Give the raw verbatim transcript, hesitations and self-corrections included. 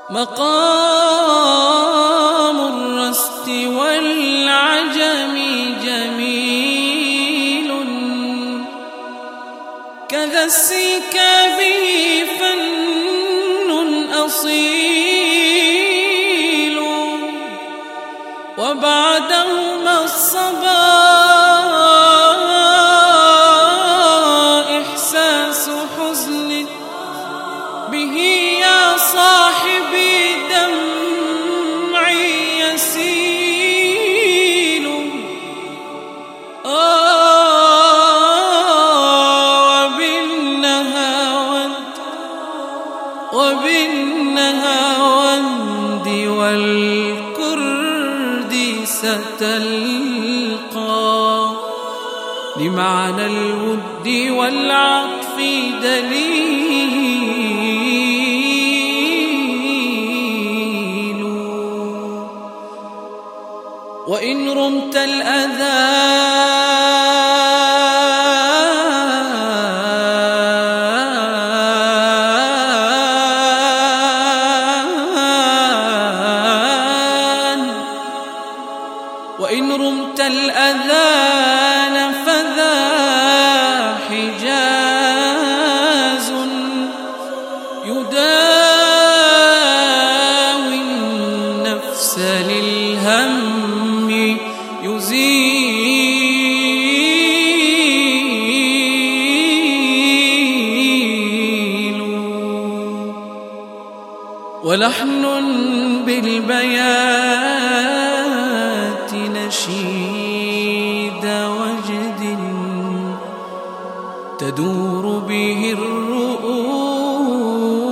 مقام الرست والعجم جميل، كذا السيكا به فن أصيل، وبعدهما الصبا إحساس حزن به يا صاحبي دمعي يسيل. آه وبالنهاوند وبالنهاوند والكرد ستلقى لمعنى الود والعطف دليل. وإن رمت الأذان وإن رمت الأذان فذا حجاز يداوي النفس للهم يزيل. ولحن بالبيات نشيد وجد تدور به الرؤوس